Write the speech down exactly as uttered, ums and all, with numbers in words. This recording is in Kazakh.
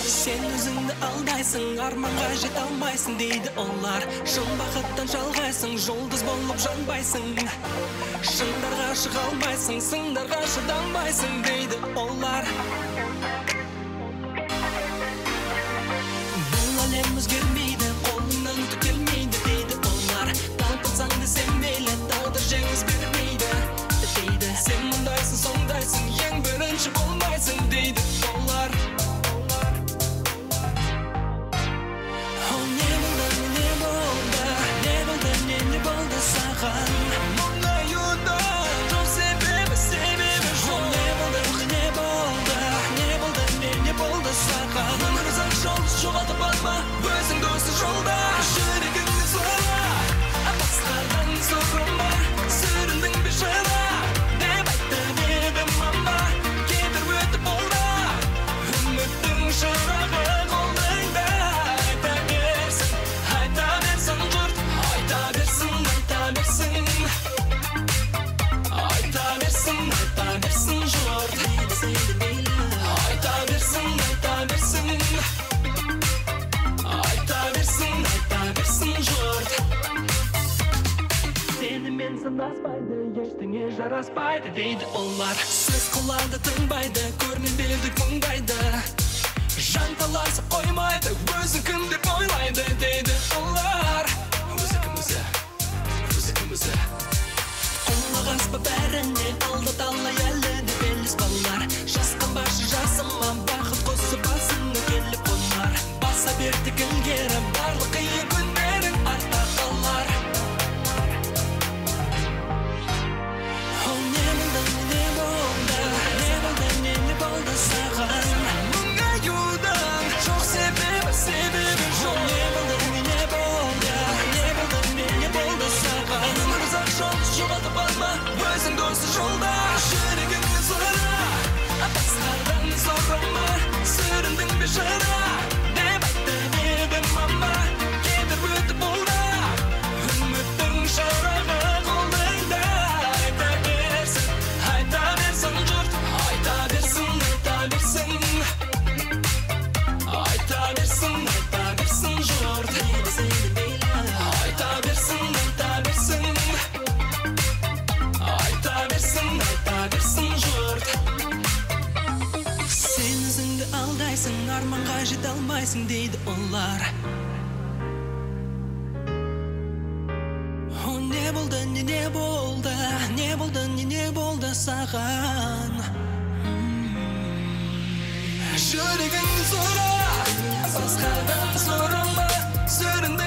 Sen özüңді алдайсың, арманға жете алмайсың дейді олар. Шын бақыттан жалғайсың, жұлдыз болып жанбайсың. Шыңдарға шыға алмайсың, сыңдарға шыдамайсың дейді олар. Бұл әлем өзгермейді, қолыңнан түк келмейді дейді олар. Талпынсаң десем мейлі, тағдыр жеңіс бермейді дейді. Сен мұндайсың, сондайсың, ең бірінші болмайсың дейді олар. Жоғалтып алма өзің досы жолда, жүрегіңді зорла, басқадан соғылма, сүріндің бешара деп айтты деді мама. Кетір өтіп олда, үміттің шырағы қолыңда. Айта берсін, айта берсін жұрт, айта берсін, айта берсін. Айта берсін, айта берсін жұрт, айта берсін, айта берсін. Сенімен санаспайды, ештеңе жараспайды дейді олар. Сөз қылады, тыңбайды, көріне белдік мұңдайды. Жан таласып қоймайды, өзі кім деп ойлайды дейді олар. Өзі кім өзі, өзі кім өзі. Құлақ аспа бәріне, алда талай әлі деп елес балалар. Жасқан башы жасыма, бақыт қосып басыңа келіп қонар. Баса бердік ілгері, барлық қиын күндерің артта қалар. Жоғалтып алма өзің досы жолда, жүрегіңді зорла, басқадан соғылма, сүріндің бешара деп айтты деді мама. Кетір өтіп олда, үміттің шырағы қолыңда. Айта берсін, айта берсін жұрт, айта берсін, айта берсін. Айта берсін, айта берсін жұрт, айта берсін, айта берсін. Айта берсін, айта берсін жұрт. Сен өзіңді алдайсың, арманға жете алмайсың дейді олар. О, не болды, не не болды, не болды, не не болды саған. Жүрегіңді зорла, басқадан сұрама, сүрінді